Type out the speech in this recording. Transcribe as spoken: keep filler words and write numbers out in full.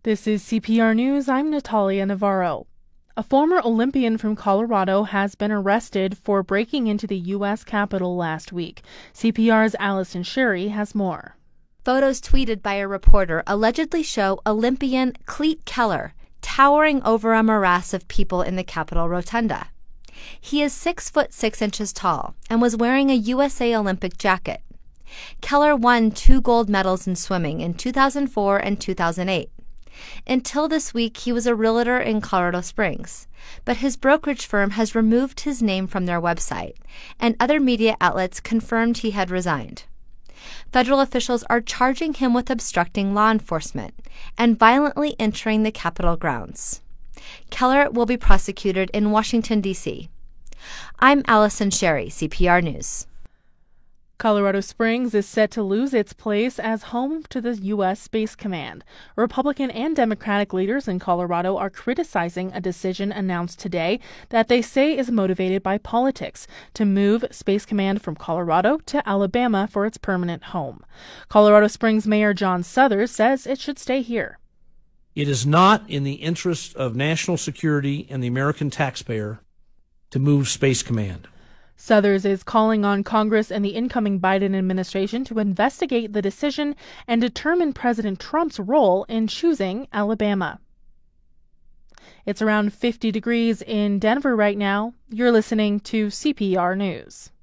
This is C P R News. I'm Natalia Navarro. A former Olympian from Colorado has been arrested for breaking into the U S Capitol last week. C P R's Allison Sherry has more. Photos tweeted by a reporter allegedly show Olympian Clete Keller towering over a morass of people in the Capitol Rotunda. He is six foot six inches tall and was wearing a U S A Olympic jacket. Keller won two gold medals in swimming in two thousand four and two thousand eight. Until this week, he was a realtor in Colorado Springs, but his brokerage firm has removed his name from their website, and other media outlets confirmed he had resigned. Federal officials are charging him with obstructing law enforcement and violently entering the Capitol grounds. Keller will be prosecuted in Washington, D C I'm Allison Sherry, C P R News. Colorado Springs is set to lose its place as home to the U S Space Command. Republican and Democratic leaders in Colorado are criticizing a decision announced today that they say is motivated by politics to move Space Command from Colorado to Alabama for its permanent home. Colorado Springs Mayor John Suthers says it should stay here. It is not in the interest of national security and the American taxpayer to move Space Command. Suthers is calling on Congress and the incoming Biden administration to investigate the decision and determine President Trump's role in choosing Alabama. It's around fifty degrees in Denver right now. You're listening to C P R News.